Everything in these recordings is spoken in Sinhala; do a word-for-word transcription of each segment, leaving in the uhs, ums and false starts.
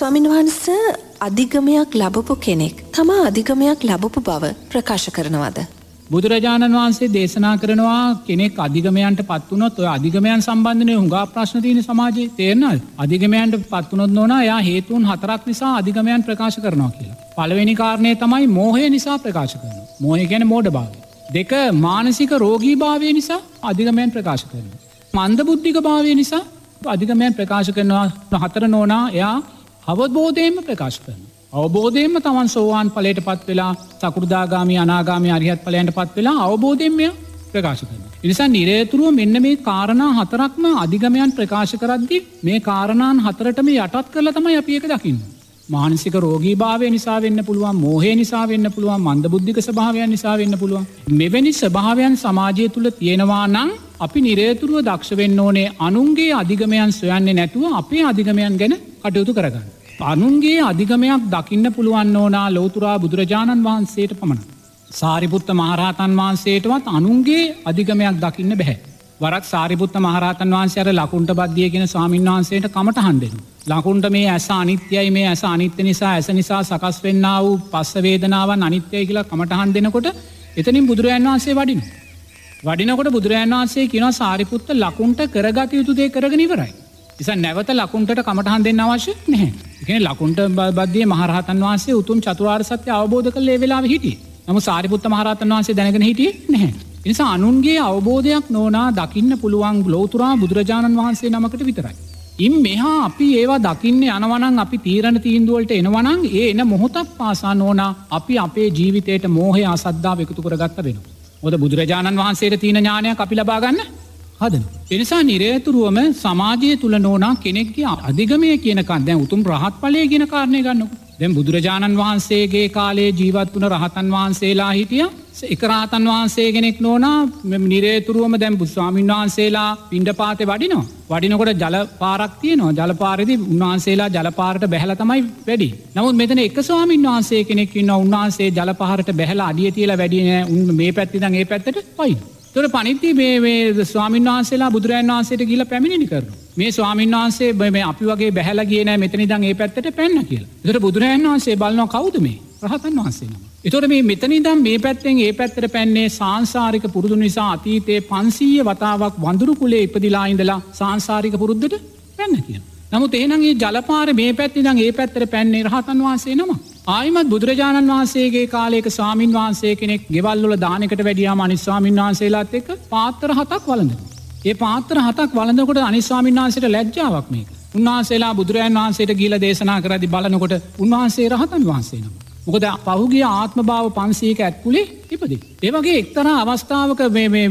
ස්වාමීන් වහන්සේ අධිගමයක් ලැබපු කෙනෙක් තමා අධිගමයක් ලැබපු බව ප්‍රකාශ කරනවද? බුදුරජාණන් වහන්සේ දේශනා කරනවා කෙනෙක් අධිගමයන්ට පත් වුණොත් ඔය අධිගමයන් සම්බන්ධනේ හුඟා ප්‍රශ්න තියෙන සමාජයේ තේරෙනවද? අධිගමයන්ට පත් වුණොත් නෝනා එයා හේතුන් හතරක් නිසා අධිගමයන් ප්‍රකාශ කරනවා කියලා. පළවෙනි කාරණේ තමයි මෝහය නිසා ප්‍රකාශ කරනවා. මෝහය කියන්නේ මෝඩභාවය. දෙක මානසික රෝගීභාවය නිසා අධිගමයන් ප්‍රකාශ කරනවා. මන්දබුද්ධික භාවය නිසා අධිගමයන් ප්‍රකාශ කරනවා. හතර නෝනා එයා අවබෝධයෙන්ම ප්‍රකාශ කරනවා. අවබෝධයෙන්ම තමන් සෝවාන් ඵලයට පත් වෙලා සකෘදාගාමී අනාගාමී අරිහත් ඵලයන්ට පත් වෙලා අවබෝධයෙන්ම ප්‍රකාශ කරනවා. ඒ නිසා නිරේතුරුව මෙන්න මේ කාරණා හතරක්ම අධිගමයන් ප්‍රකාශ කරද්දී මේ කාරණාන් හතරටම යටත් කරලා තමයි අපි ඒක දකින්නේ. මානසික රෝගීභාවය නිසා වෙන්න පුළුවන්, මෝහය නිසා වෙන්න පුළුවන්, මන්දබුද්ධික ස්වභාවයන් නිසා වෙන්න පුළුවන්. මෙවැනි ස්වභාවයන් සමාජය තුළ තියෙනවා නම් අපි නිරේතුරුව දක්ෂ වෙන්න ඕනේ අනුන්ගේ අධිගමයන් සොයන්නේ නැතුව අපේ අධිගමයන් ගැන කටයුතු කරගන්න. අනුන්ගේ අධිගමයක් දකින්න පුළුවන් ඕනා ලෞතුරා බුදුරජාණන් වහන්සේට පමණයි. සාරිපුත්ත මහරහතන් වහන්සේටවත් අනුන්ගේ අධිගමයක් දකින්න බැහැ. වරක් සාරිපුත්ත මහරහතන් වහන්සේ අර ලකුණ්ට බද්දිය කියන ස්වාමීන් වහන්සේට කමටහන් දෙනවා. ලකුණ්ට මේ ඇස අනිත්‍යයි, මේ ඇස අනිත්‍ය නිසා ඇස නිසා සකස් වෙන්නා වූ පස්ස වේදනාවන් අනිත්‍යයි කියලා කමටහන් දෙනකොට එතනින් බුදුරජාණන් වහන්සේ වඩිනවා. වඩිනකොට බුදුරජාණන් වහන්සේ කියනවා සාරිපුත්ත ලකුණ්ට කරගත යුතු දේ කරගෙන ඉවරයි. නිසා නැවත ලකුණ්ටට කමටහන් දෙන්න අවශ්‍ය නැහැ. ඒ කියන්නේ ලකුණ්ට බද්දියේ මහරහතන් වහන්සේ උතුම් චතුරාර්ය සත්‍ය අවබෝධ කරලා ඒ වෙලාවේ හිටියේ. නමුත් සාරිපුත්ත මහරහතන් වහන්සේ දැනගෙන හිටියේ නැහැ. ඒ නිසා අනුන්ගේ අවබෝධයක් නොනා දකින්න පුළුවන් ලෞතුරා බුදුරජාණන් වහන්සේ නමකට විතරයි. ඉන් මෙහා අපි ඒවා දකින්න යනවා නම් අපි තීරණ තීන්දුව වලට එනවා නම් ඒ එන මොහොතක් පාසා නොනා අපි අපේ ජීවිතේට මෝහය අසද්ධාව එකතු කරගත්ත වෙනවා. මොකද බුදුරජාණන් වහන්සේට තියෙන ඥානයක් අපි ලබා ගන්න හදන. ඒ නිසා නිරේතුරුවම සමාජය තුල නෝනා කෙනෙක්ගේ අධිගමය කියන කන් දැන් උතුම් රහත් ඵලයේ කියන කාරණේ ගන්නකො. දැන් බුදුරජාණන් වහන්සේගේ කාලේ ජීවත් වුණ රහතන් වහන්සේලා හිටියා. එක රහතන් වහන්සේ කෙනෙක් නෝනා නිරේතුරුවම දැන් ස්වාමීන් වහන්සේලා පිණ්ඩපාතේ වඩිනවා. වඩිනකොට ජල පාරක් තියෙනවා. ජල පාරේදී උන්වහන්සේලා ජල පාරට බැහැලා තමයි වැඩි. නමුත් මෙතන එක ස්වාමීන් වහන්සේ කෙනෙක් ඉන්නවා. උන්වහන්සේ ජල පාරට බැහැලා අඩිය තියලා වැඩි නෑ. උන් මේ පැත්තේ ඉඳන් ඒ පැත්තට පයින්. තොර පනිද්දී මේ මේ ස්වාමීන් වහන්සේලා බුදුරජාණන් වහන්සේට ගිහිල්ලා පැමිණිලි කරනවා. මේ ස්වාමීන් වහන්සේ මේ අපි වගේ බැහැලා ගියේ නෑ මෙතන ඉඳන් ඒ පැත්තට පැන්න කියලා. ඒතර බුදුරජාණන් වහන්සේ බලනවා කවුද මේ? රහතන් වහන්සේ නම. ඒතර මේ මෙතන ඉඳන් මේ පැත්තෙන් ඒ පැත්තට පැන්නේ සාංශාරික පුරුදු නිසා අතීතයේ පන්සීය වතාවක් වඳුරු කුලේ ඉපදිලා ඉඳලා සාංශාරික පුරුද්දට පැන්න කියනවා. නමුත් එහෙනම් මේ ජලපාරේ මේ පැත්තේ ඉඳන් ඒ පැත්තට පැන්නේ රහතන් වහන්සේ නම. ආයිමත් බුදුරජාණන් වහන්සේගේ කාලයක ස්වාමින් වහන්සේ කෙනෙක් ගෙවල් වල දානයකට වැඩියාම අනිත් ස්වාමින් වහන්සේලාත් එක්ක පාත්‍ර හතක් වළඳනවා. ඒ පාත්‍ර හතක් වළඳනකොට අනිත් ස්වාමින් වහන්සේට ලැජ්ජාවක් මේක. උන්වහන්සේලා බුදුරජාණන් වහන්සේට ගිහිලා දේශනා කරද්දී බලනකොට උන්වහන්සේ රහතන් වහන්සේ නම. මොකද පහුගිය ආත්ම භාව පන්සීයක ඇත්කුලේ ඉපදී. ඒ වගේ එක්තරා අවස්ථාවක මේ මේ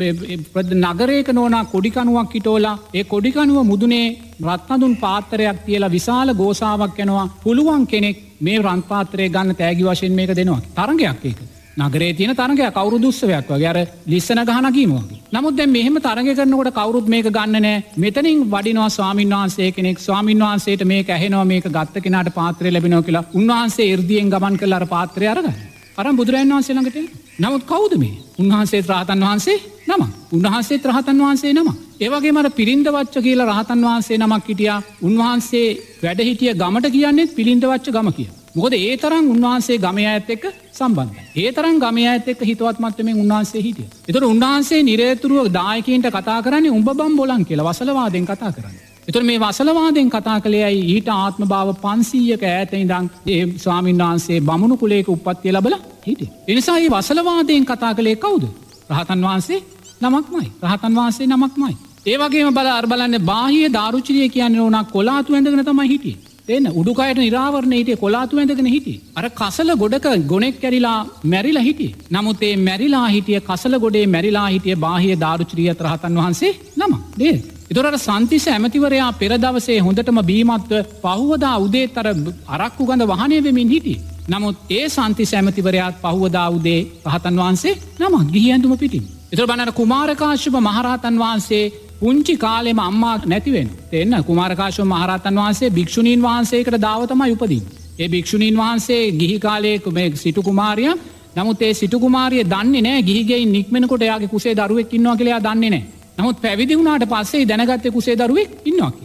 මේ නගරයක නෝනා කොඩි කණුවක් හිටෝලා ඒ කොඩි කණුව මුදුනේ රත්නදුන් පාත්‍රයක් තියලා විශාල ගෝසාවක් යනවා. පුළුවන් කෙනෙක් මේ රන් පාත්‍රය ගන්න තෑගි වශයෙන් මේක දෙනවා. තරඟයක් ඒක. නගරේ තියෙන තරඟයක් කවුරුදු උත්සවයක් වගේ අර ලිස්සන ගහන කීම වගේ. නමුත් දැන් මෙහෙම තරඟ කරනකොට කවුරුත් මේක ගන්න නැහැ. මෙතනින් වඩිනවා ස්වාමීන් වහන්සේ කෙනෙක්. ස්වාමීන් වහන්සේට මේක ඇහෙනවා මේක ගත්ත කෙනාට පාත්‍රය ලැබෙනවා කියලා. උන්වහන්සේ 이르දියෙන් ගමන් කරලා අර පාත්‍රය අරගන්න. අරන් බුදුරජාණන් වහන්සේ ළඟට එනවා. නමුත් කවුද මේ? උන්වහන්සේත් රහතන් වහන්සේ නම. උන්වහන්සේත් රහතන් වහන්සේ නම. ඒ වගේම අර පිළින්දවච්ච කියලා රහතන් වහන්සේ නමක් හිටියා. උන්වහන්සේ වැඩ හිටිය ගමට කියන්නේ පිළින්දවච්ච ගම කියලා. මොකද ඒ තරම් උන්වහන්සේ ගමේ අයත් එක්ක සම්බන්ධයි. ඒ තරම් ගමේ අයත් එක්ක හිතවත් මට්ටමින් උන්වහන්සේ හිටියා. ඒතර උන්වහන්සේ නිරේතුරුව දායකයන්ට කතා කරන්නේ උඹ බම් බොලන් කියලා වසලවාදෙන් කතා කරන්නේ. ඒතර මේ වසලවාදෙන් කතා කළේයි ඊට ආත්ම භාව පන්සීයක ඈත ඉඳන් ඒ ස්වාමීන් වහන්සේ බමුණු කුලයක උප්පත්තිය ලැබලා හිටියේ. ඒ නිසා මේ වසලවාදෙන් කතා කළේ කවුද? රහතන් වහන්සේ නමක්මයි. රහතන් වහන්සේ නමක්මයි. ඒ වගේම බල අර බලන්නේ බාහ්‍ය දාරුචිරිය කියන්නේ ඕනා කොලාතු ඇඳගෙන තමයි හිටියේ. එන්න උඩුකයට නිරාවරණය හිටියේ කොලාතු ඇඳගෙන හිටියේ. අර කසල ගොඩක ගොනෙක් කැරිලා මැරිලා හිටියේ. නමුත් ඒ මැරිලා හිටිය කසල ගොඩේ මැරිලා හිටිය බාහ්‍ය දාරුචිරියත් රහතන් වහන්සේ නම. නේද? ඒතර අර සන්තිස ඇමතිවරයා පෙර දවසේ හොඳටම බීමත්ව පහුවදා උදේත් අර අරක්කු ගඳ වහනය වෙමින් හිටියේ. නමුත් ඒ සන්තිස ඇමතිවරයාත් පහුවදා උදේ රහතන් වහන්සේ නම ගිහි ඇඳුම පිටින්. ඒතර බලන්න කුමාරකාශ්‍යප මහරහතන් වහන්සේ පුංචි කාලෙම අම්මා නැතිවෙන. තේන්න කුමාරකාශ්‍යප මහරහතන් වහන්සේ භික්ෂුණීන් වහන්සේකට දාව තමයි උපදින්නේ. ඒ භික්ෂුණීන් වහන්සේ ගිහි කාලයේ මේ සිටු කුමාරියා. නමුත් ඒ සිටු කුමාරිය දන්නේ නැහැ ගිහි ගෙයින් නික්මෙනකොට එයාගේ කුසේ දරුවෙක් ඉන්නවා කියලා එයා දන්නේ නැහැ. නමුත් පැවිදි වුණාට පස්සේ දැනගත්තේ කුසේ දරුවෙක් ඉන්නවා කියලා.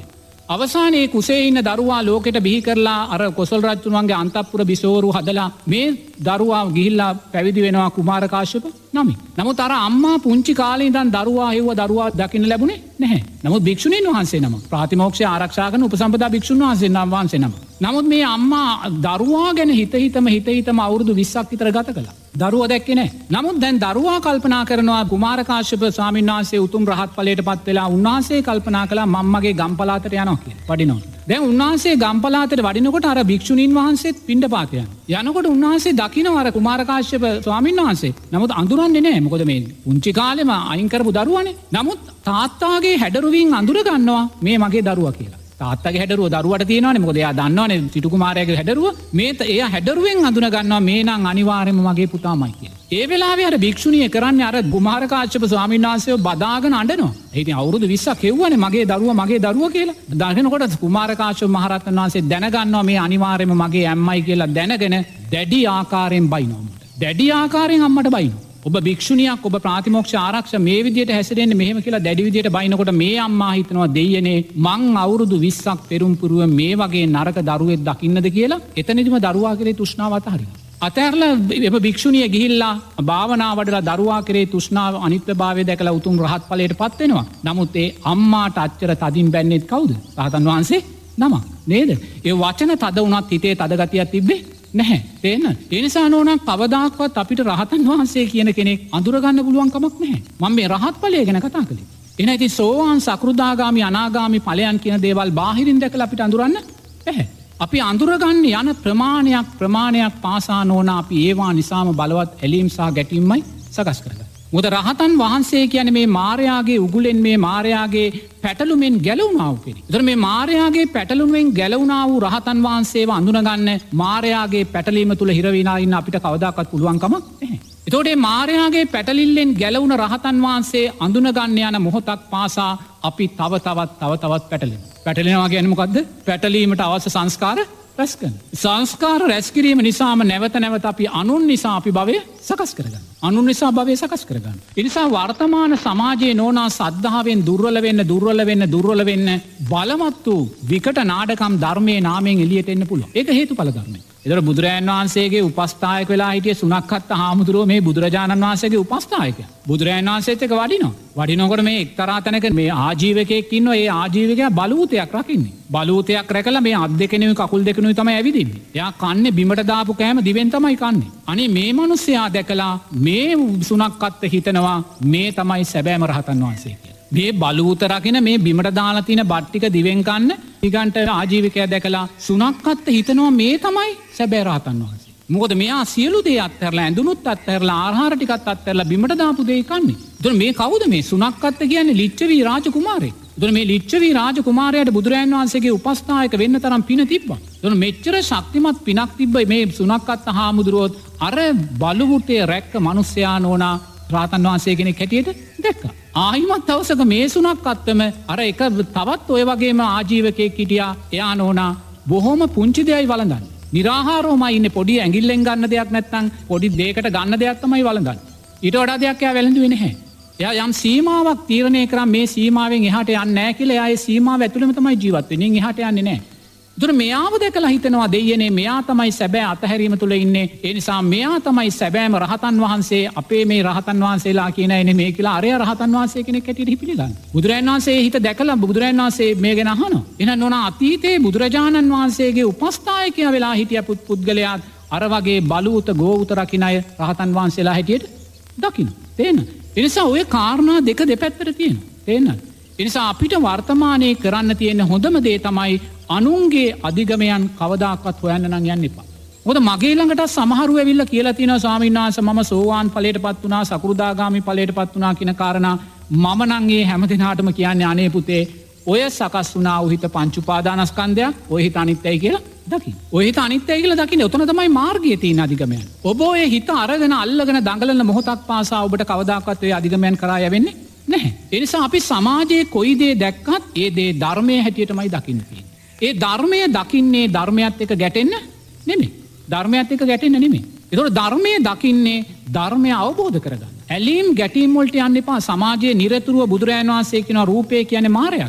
අවසානයේ කුසේ ඉන්න දරුවා ලෝකෙට බිහි කරලා අර කොසල් රජතුමන්ගේ අන්තපුර බිසෝරු හදලා මේ දරුවා ගිහිල්ලා පැවිදි වෙනවා කුමාර කාශ්‍යප නමින්. නමුත් අර අම්මා පුංචි කාලේ ඉඳන් දරුවා හෙව්ව දරුවා දකින්න ලැබුණේ නැහැ. නමුත් භික්ෂුණීන් වහන්සේ නම ප්‍රාතිමෝක්ෂය ආරක්ෂා කරන උපසම්පදා භික්ෂුන් වහන්සේ නම් වහන්සේ නම. නමුත් මේ අම්මා දරුවා ගැන හිත හිතම හිත හිතම අවුරුදු විස්සක් විතර ගත කළා. දරුවා දැක්කේ නැහැ. නමුත් දැන් දරුවා කල්පනා කරනවා කුමාර කාශ්‍යප ස්වාමීන් වහන්සේ උතුම් රහත් ඵලයට පත් වෙලා උන්වහන්සේ කල්පනා කළා මම්මගේ ගම්පලාතට යනවා කියලා. වඩිනවා. දැන් උන්වහන්සේ ගම්පලාතට වඩිනකොට අර භික්ෂුණීන් වහන්සේත් පිණ්ඩපාත යනවා. යනකොට උන්වහන්සේ දකිනවා අර කුමාර කාශ්‍යප ස්වාමීන් වහන්සේ. නමුත් අඳුරන්නේ නැහැ. මොකද මේ පුංචි කාලෙම අයින් කරපු දරුවානේ. නමුත් තාත්තාගේ හැඩරුවින් අඳුර ගන්නවා මේ මගේ දරුවා කියලා. තාත්තගේ හැඩරුව දරුවට තියෙනවානේ. මොකද එයා දන්නවනේ සිටු කුමාරයාගේ හැඩරුව. මේ එයා හැඩරුවෙන් අඳුන ගන්නවා මේ නම් අනිවාර්යයෙන්ම මගේ පුතාමයි කියලා. ඒ වෙලාවේ අර භික්ෂුණිය කරන්නේ අර කුමාර කාශ්‍යප ස්වාමීන් වහන්සේව බදාගෙන අඬනවා. ඉතින් අවුරුදු විස්සක් හෙව්වනේ මගේ දරුවා මගේ දරුවා කියලා. දකිනකොට කුමාර කාශ්‍යප මහරහතන් වහන්සේ දැනගන්නවා මේ අනිවාර්යයෙන්ම මගේ අම්මයි කියලා දැනගෙන දැඩි ආකාරයෙන් බයිනවා. දැඩි ආකාරයෙන් අම්මට බයිනවා. ඔබ භික්ෂුණියක් ඔබ ප්‍රාතිමෝක්ෂ ආරක්ෂ මේ විදියට හැසිරෙන්නේ මෙහෙම කියලා දැඩි විදියට බයිනකොට මේ අම්මා හිතනවා දෙයියනේ මං අවුරුදු විස්සක් පෙරම් පුරුව මේ වගේ නරක දරුවෙක් දකින්නද කියලා එතනදිම දරුවා කෙරේ තෘෂ්ණාව අතහරිනවා. අතහැරලා එබ භික්ෂුණිය ගිහිල්ලා භාවනා වඩලා දරුවා කෙරේ තෘෂ්ණාව අනිත්‍යභාවය දැකලා උතුම් රහත් ඵලයට පත් වෙනවා. නමුත් ඒ අම්මාට අච්චර තදින් බැන්නේත් කවුද? රහතන් වහන්සේ නමක් නේද? ඒ වචන තද වුණත් හිතේ තද ගතියක් තිබ්බේ නැහැ. තේන්න. ඒ නිසා නෝනා කවදාක්වත් අපිට රහතන් වහන්සේ කියන කෙනෙක් අඳුරගන්න පුළුවන් කමක් නැහැ. මම මේ රහත් ඵලය ගැන කතා කළේ. එහෙනම් ඉතින් සෝවාන් සකෘදාගාමි අනාගාමි ඵලයන් කියන දේවල් බාහිරින් දැකලා අපිට අඳුරන්න බැහැ. අපි අඳුරගන්න යන ප්‍රමාණයක් ප්‍රමාණයක් පාසා නෝනා අපි ඒවා නිසාම බලවත් ඇලීම් සහ ගැටීම්මයි සකස් කරගන්නේ. මොකද රහතන් වහන්සේ කියන්නේ මේ මායාගේ උගුලෙන් මේ මායාගේ පැටලුමෙන් ගැලවුණා වූ කෙනෙක්. ඒතර මේ මායාගේ පැටලුමෙන් ගැලවුණා වූ රහතන් වහන්සේව අඳුනගන්න මායාගේ පැටලීම තුල හිර වෙනා ඉන්න අපිට කවදාකවත් පුළුවන් කමක් නැහැ. ඒතකොට මේ මායාගේ පැටලිල්ලෙන් ගැලවුණ රහතන් වහන්සේ අඳුනගන්න යන මොහොතක් පාසා අපි තව තවත් තව තවත් පැටලෙනවා. පැටලෙනවා කියන්නේ මොකද්ද? පැටලීමට අවශ්‍ය සංස්කාර රැස් කරන. සංස්කාර රැස් කිරීම නිසාම නැවත නැවත අපි අනුන් නිසා අපි භවය සකස් කරගන්න. අනුන් නිසා භවය සකස් කරගන්න. ඒ නිසා වර්තමාන සමාජයේ නෝනා සද්ධාවෙන් දුර්වල වෙන්න දුර්වල වෙන්න දුර්වල වෙන්න බලවත් වූ විකට නාඩකම් ධර්මයේ නාමයෙන් එළියට එන්න පුළුවන්. ඒක හේතුඵල ධර්මයි. ඒතර බුදුරජාණන් වහන්සේගේ උපස්ථායක වෙලා හිටිය සුනක්කත් හාමුදුරුවෝ මේ බුදුරජාණන් වහන්සේගේ උපස්ථායකයා. බුදුරජාණන් වහන්සේත් එක්ක වඩිනවා. වඩිනකොට මේ එක්තරා තැනක මේ ආජීවකයෙක් ඉන්නවා. ඒ ආජීවකයා බලූතයක් රකින්නේ. බලූතයක් රැකලා මේ අත් දෙකෙනුයි කකුල් දෙකෙනුයි තමයි ඇවිදින්නේ. එයා කන්නේ බිමට දාපු කෑම දිවෙන් තමයි කන්නේ. අනේ මේ මිනිස්සයා දැකලා මේ සුනක්කත් හිතනවා මේ තමයි සැබෑම රහතන් වහන්සේ කියලා. මේ බලූත රකින මේ බිමට දාලා තියෙන බත් ටික දිවෙන් කන්න ඊගන්ට ආජීවකයා දැකලා සුනක්කත් හිතනවා මේ තමයි සැබෑ රහතන් වහන්සේ. මොකද මෙයා සියලු දේ අත්හැරලා ඇඳුනුත් අත්හැරලා ආහාර ටිකත් අත්හැරලා බිමට දාපු දේ කන්නේ. එතකොට මේ කවුද මේ සුනක්කත් කියන්නේ ලිච්ඡවි රාජකුමාරයෙක්. එතකොට මේ ලිච්ඡවි රාජකුමාරයාට බුදුරජාණන් වහන්සේගේ උපස්ථායක වෙන්න තරම් පින තිබ්බා. එතකොට මෙච්චර ශක්තිමත් පිනක් තිබ්බ මේ සුනක්කත් හාමුදුරුවෝත් අර බලුහුටේ රැක්ක මිනිසයා නෝනා රහතන් වහන්සේ කෙනෙක් හැටියට දැක්කා. ආයිමත් දවසක මේ සුනක්කත්වම අර එක තවත් ඔය වගේම ආජීවකයෙක් හිටියා. එයා නෝනා බොහොම පුංචි දෙයයි වළඳන්නේ. නිරාහාරවමයි ඉන්නේ. පොඩි ඇඟිල්ලෙන් ගන්න දෙයක් නැත්නම් පොඩි දෙයකට ගන්න දෙයක් තමයි වළඳන්නේ. ඊට වඩා දෙයක් එයා වැළඳුවේ නැහැ. එයා යම් සීමාවක් තීරණය කරා මේ සීමාවෙන් එහාට යන්නේ නැහැ කියලා. එයා ඒ සීමාව ඇතුළෙම තමයි ජීවත් වෙන්නේ. එහාට යන්නේ නැහැ. ඒතර මෙයාව දැකලා හිතනවා දෙයියනේ මෙයා තමයි සැබෑ අතහැරීම තුල ඉන්නේ. ඒ නිසා මෙයා තමයි සැබෑම රහතන් වහන්සේ. අපේ මේ රහතන් වහන්සේලා කියන අය නෙමෙයි කියලා අරය රහතන් වහන්සේ කෙනෙක් හැටියට හිපිලිලා. බුදුරජාණන් වහන්සේ හිත දැකලා බුදුරජාණන් වහන්සේ මේ ගැන අහනවා. එහෙනම් නෝනා අතීතයේ බුදුරජාණන් වහන්සේගේ උපස්ථායකයා වෙලා හිටිය පුද්ගලයා අර වගේ බලූත ගෝවුත රකින්න අය රහතන් වහන්සේලා හැටියට දකින්න. තේන්න. ඒ නිසා ওই කාරණා දෙක දෙපැත්තට තියෙනවා. තේන්නද? ඒ නිසා අපිට වර්තමානයේ කරන්න තියෙන හොඳම දේ තමයි අනුන්ගේ අධිගමයන් කවදාකවත් හොයන්න නම් යන්න එපා. මොකද මගේ ළඟට සමහරු ඇවිල්ලා කියලා තියෙනවා ස්වාමීන් වහන්සේ මම සෝවාන් ඵලයටපත් වුණා, සකෘදාගාමි ඵලයටපත් වුණා කියන කාරණා මම නම් ඒ හැම දිනාටම කියන්නේ අනේ පුතේ ඔය සකස් වුණා වූ හිත පංච උපාදානස්කන්ධයක්, ඔය හිත අනිත්‍යයි කියලා දකින්න. ඔය හිත අනිත්‍යයි කියලා දකින්න. උතන තමයි මාර්ගයේ තියෙන අධිගමයන්. ඔබ ඔය හිත අරගෙන අල්ලගෙන දඟලන මොහොතක් පාසා ඔබට කවදාකවත් ඔය අධිගමයන් කරා යවෙන්නේ නැහැ. ඒ නිසා අපි සමාජයේ කොයි දේ දැක්කත් ඒ දේ ධර්මයේ හැටියටමයි දකින්න තියෙන්නේ. ඒ ධර්මය දකින්නේ ධර්මයත් එක්ක ගැටෙන්න නෙමෙයි. ධර්මයත් එක්ක ගැටෙන්න නෙමෙයි. ඒතකොට ධර්මයේ දකින්නේ ධර්මය අවබෝධ කරගන්න. ඇලීම් ගැටීම් වලට යන්න එපා. සමාජයේ නිරතුරුව බුදුරජාණන් වහන්සේ කියන රූපය කියන්නේ මායя කියලා.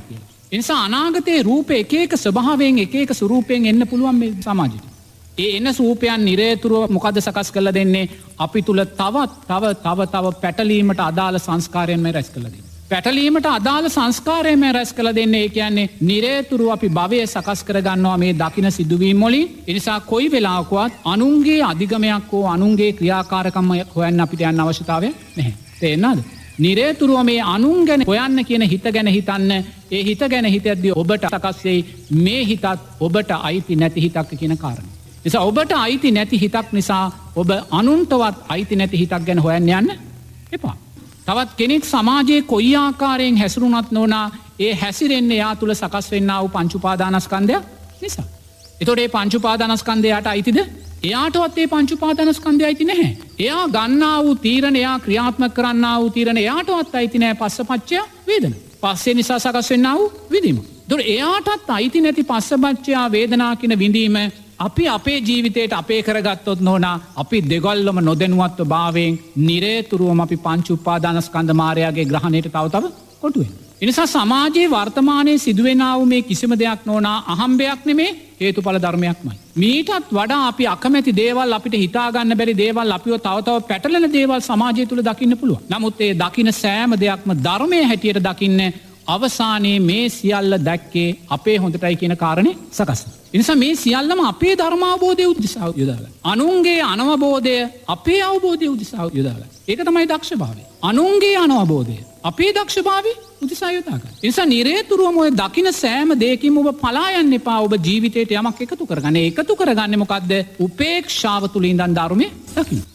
එනිසා අනාගතයේ රූප එක එක ස්වභාවයෙන් එක එක ස්වරූපයෙන් එන්න පුළුවන් මේ සමාජයට. ඒ එන්න සූපයන් නිරේතුරුව මොකද සකස් කරලා දෙන්නේ අපි තුල තවත් තව තව තව පැටලීමට අදාළ සංස්කාරයන් මේ රැස් කරලා දෙන්නේ. පැටලීමට අදාළ සංස්කාරයම රැස් කළ දෙන්නේ ඒ කියන්නේ නිරේතුරු අපි භවය සකස් කරගන්නවා මේ දකින සිදුවීම් වලින්. ඒ නිසා කොයි වෙලාවකවත් අනුන්ගේ අධිගමයක් හෝ අනුන්ගේ ක්‍රියාකාරකම් හොයන්න අපිට යන්න අවශ්‍යතාවය නැහැ. තේරෙනවද? නිරේතුරුව මේ අනුන් ගැන හොයන්න කියන හිත ගැන හිතන්න. ඒ හිත ගැන හිතද්දී ඔබට සකස් වෙයි මේ හිතත් ඔබට අයිති නැති හිතක් කියන කාරණය. නිසා ඔබට අයිති නැති හිතක් නිසා ඔබ අනුන්ටවත් අයිති නැති හිතක් ගැන හොයන්න යන්න එපා. තවත් කෙනෙක් සමාජයේ කොයි ආකාරයෙන් හැසිරුණත් නොනා ඒ හැසිරෙන්නේ යා තුළ සකස් වෙන්නා වූ පංච උපාදානස්කන්ධය නිසා. එතකොට මේ පංච උපාදානස්කන්ධයට අයිතිද? එයාටවත් මේ පංච උපාදානස්කන්ධය අයිති නැහැ. එයා ගන්නා වූ තීරණ, එයා ක්‍රියාත්මක කරන්නා වූ තීරණ එයාටවත් අයිති නැහැ. පස්සපච්චය වේදනා. පස්සේ නිසා සකස් වෙන්නා වූ විඳීම. එතකොට එයාටත් අයිති නැති පස්සපච්චය වේදනා කියන විඳීම අපි අපේ ජීවිතයට අපේ කරගත්තොත් නොනා අපි දෙගොල්ලම නොදැනුවත්ව භාවයෙන් නිරේතුරුවම අපි පංච උපාදානස්කන්ධ මායාවේ ග්‍රහණයට තව තව කොටු වෙනවා. ඒ නිසා සමාජයේ වර්තමානයේ සිදුවෙනා වූ මේ කිසිම දෙයක් නොනා අහම්බයක් නෙමේ හේතුඵල ධර්මයක්මයි. මීටත් වඩා අපි අකමැති දේවල් අපිට හිතා ගන්න බැරි දේවල් අපිව තව තව පැටලෙන දේවල් සමාජය තුල දකින්න පුළුවන්. නමුත් ඒ දකින්න සෑම දෙයක්ම ධර්මයේ හැටියට දකින්න අවසානයේ මේ සියල්ල දැක්කේ අපේ හොඳටයි කියන කාරණේ සකස්. එනිසා මේ සියල්ලම අපේ ධර්මාවබෝධය උදෙසා යොදාගන්න. අනුන්ගේ අනවබෝධය අපේ අවබෝධය උදෙසා යොදාගන්න. ඒක තමයි දක්ෂභාවය. අනුන්ගේ අනවබෝධය අපේ දක්ෂභාවය උදෙසා යොදාගන්න. ඒ නිසා නිරේතුරුවම ඔය දකින සෑම දෙයකින්ම ඔබ පලා යන්න එපා. ඔබ ජීවිතයට යමක් එකතු කරගන්න. එකතු කරගන්නේ මොකද්ද? උපේක්ෂාව තුලින් ඉඳන් ධර්මයේ දකින්න.